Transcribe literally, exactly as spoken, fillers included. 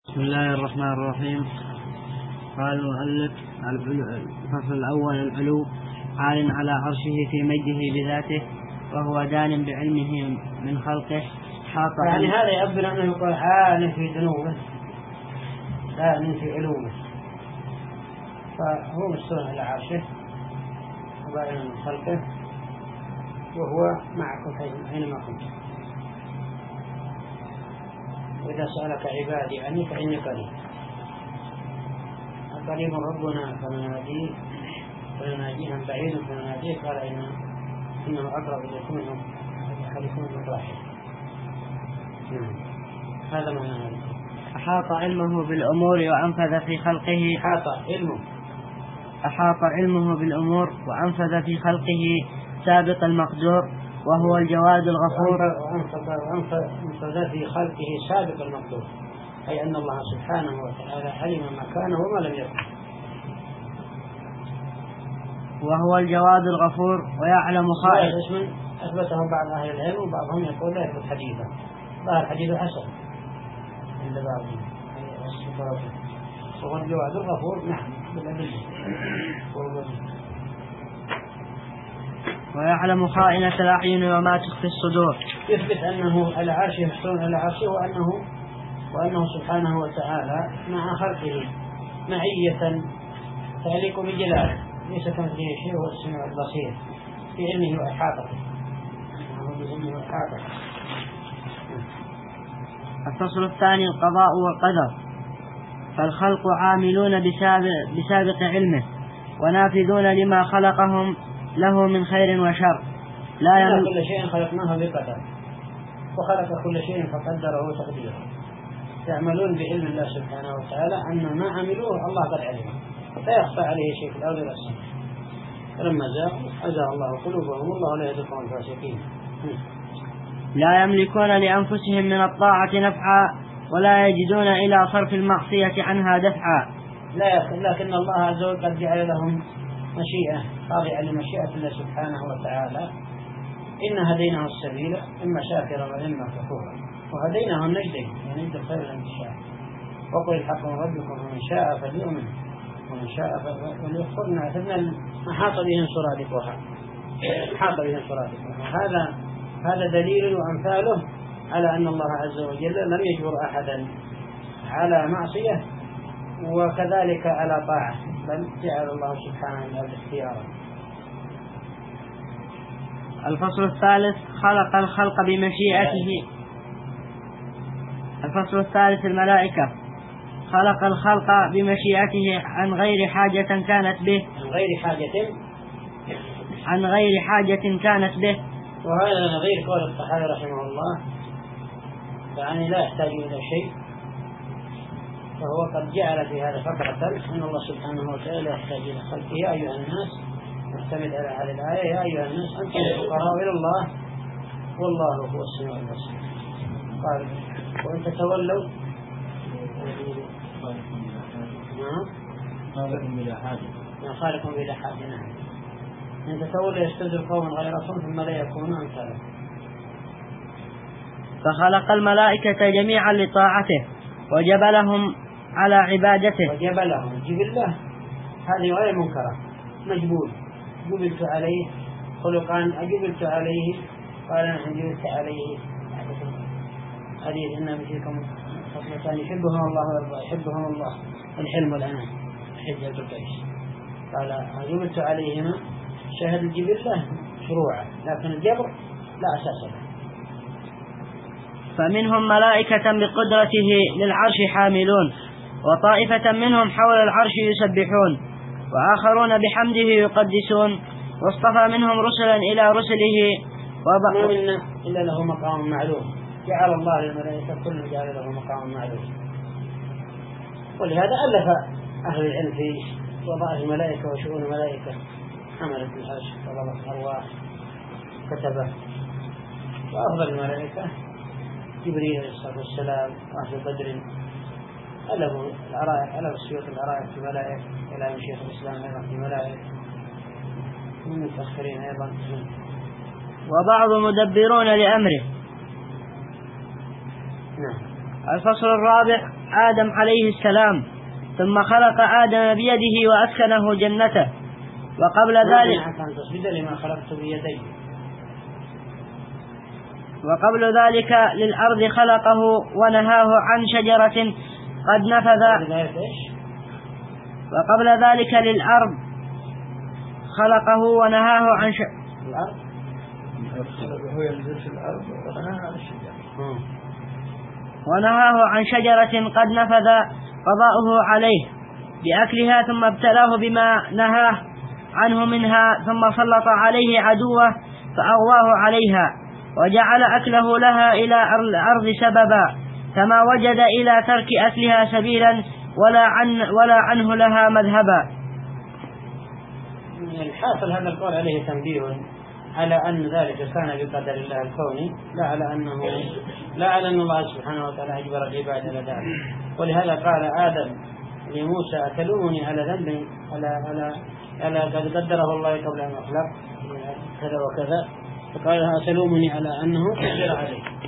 بسم الله الرحمن الرحيم. قال المؤلف: الفصل الأول: العلو عال على عرشه في مجده بذاته، وهو دان بعلمه من خلقه حاط. يعني هذا يعبر أنه يقول عال في دنوه دان في علومه، فهو مستوى على عرشه وبائن من خلقه، وهو معكم حينما كنت. وإذا سألك عبادي عني فإني قريب قريب ربنا فنناديه فنناديه عن بعيد فنناديه قال إن إنه أقرب إليكم منهم أحدكم من راحل. هذا معنى هذا. أحاط علمه بالأمور وأنفذ في خلقه. أحاط علمه أحاط علمه بالأمور وأنفذ في خلقه سابق المقدور، وهو الجواد الغفور. وأنفذ في خلقه سابق المقدور، أي أن الله سبحانه وتعالى علم ما كان وما لم يكن. وهو الجواد الغفور ويعلم خائن. اسم أثبته بعض أهل العلم وبعضهم يقول لا يثبت حديثا، ظاهر حديث حسن عند بعضهم. وهو الجواد الغفور نعم بالأدلة. ويعلم خائنة الأعين وما تخفي الصدور. يثبت أنه على عرشه مستوى على عرشه، وأنه وأنه سبحانه وتعالى مع خلقه معية تعليق بجلاله، ليس كمثله شيء، هو السميع البصير في علمه وإحاطته. الفصل الثاني: القضاء والقدر. فالخلق عاملون بسابق, بسابق علمه، ونافذون لما خلقهم له من خير وشر. لا يملك كل شيء خلقناه بقدر، وخلق كل شيء فقدره تقديره. يعملون بعلم الله سبحانه وتعالى أن ما عملوه الله قد علمه، لا يخفى عليه شيء في الأرض ولا السماء. فلما زاغوا أزاغ الله قلوبهم والله لا يهدي القوم الفاسقين. لا يملكون لأنفسهم من الطاعة نفعا، ولا يجدون إلى صرف المعصية عنها دفعا. لا، لكن الله عز وجل قد جعل لهم مشيئة خاضعة لمشيئة الله سبحانه وتعالى. إن هديناه السبيل إما شاكرا وإما كفورا، وهديناه النجدين، يعني نجد الخير لمن شاء. وقل الحق من ربكم ومن شاء فليؤمن ومن شاء فليكفر. اعتدنا أحاط بهم سرادقها، أحاط بهم سرادقها. هذا هذا دليل وأمثاله على أن الله عز وجل لم يجبر أحدا على معصية وكذلك على طاعة، بل جعل الله سبحانه وتعالى اختيارا. الفصل الثالث: خلق الخلق بمشيئته. الفصل الثالث: الملائكة. خلق الخلق بمشيئته عن غير حاجة كانت به عن غير حاجة عن غير حاجة كانت به وهذا نظير قول الطحاوي رحمه الله، يعني لا يحتاج إلى شيء. فهو قد جعل في هذا فقرة أن الله سبحانه وتعالى يحتاج إلى خلقه. يا أيها الناس، نعتمد على هذه الآية: يا أيها الناس أنتم الفقراء إلى الله والله هو السميع البصير. قال: وإن تتولوا خالقكم بلا حاجة خالقكم بلا حاجة. نعم. إن تتولوا يستبدل قوما غيركم ثم لا يكونوا أمثالكم. فخلق الملائكة جميعا لطاعته، وجبلهم على عبادته. وجبلهم جبلة هذه غير منكرة، مجبول. جبلت عليه خلقان أجبلت عليه، قال نحن جبلت عليه حديث إن فيكم خصلتان يحبهم الله ويرضى يحبهم الله: الحلم والعنان. حجة القيس قال جبلت عليهما. شهد الجبلة شروعا، لكن الجبر لا أساس له. فمنهم ملائكة بقدرته للعرش حاملون، وطائفة منهم حول العرش يسبحون، وآخرون بحمده يقدسون، واصطفى منهم رسلا إلى رسله. وما منا إلا له مقام معلوم، جعل الله للملائكة كل جعل له مقام معلوم. ولهذا ألف أهل العلم في وظائف الملائكة وشؤون الملائكة: حملة العرش، وضبط الأرواح، كتبه. وأفضل الملائكة جبريل عليه الصلاة والسلام، وأهل بدر. ألفوا العرائق، ألف السيوط العرائق في الملائكة، إلى شيخ الإسلام أيضا في الملائكة، من المتأخرين أيضا. وبعض مدبرون لأمره. نعم. الفصل الرابع: آدم عليه السلام، ثم خلق آدم بيده وأسكنه جنته. وقبل ذلك لما خلقت بيدي وقبل ذلك للأرض خلقه ونهاه عن شجرة قد نفذ وقبل ذلك للأرض خلقه ونهاه عن ش... الأرض هو ينزل في الأرض ونهاه عن الشجرة ونهاه عن شجرة قد نفذ قضاؤه عليه بأكلها، ثم ابتلاه بما نهاه عنه منها، ثم سلط عليه عدوه فأغواه عليها، وجعل أكله لها إلى الأرض سببا، فما وجد إلى ترك أكلها سبيلا ولا, عن ولا عنه لها مذهبا. الحاصل هذا القول عليه تنبيه على أن ذلك كان بقدر الله الكوني، لا على أنه لا على أن الله سبحانه وتعالى أجبر العباد على ذلك. ولهذا قال آدم لموسى أتلومني على ذنبي على على على قد قدره الله قبل أن أخلق كذا وكذا، فقال أتلومني على أنه قدر عليه.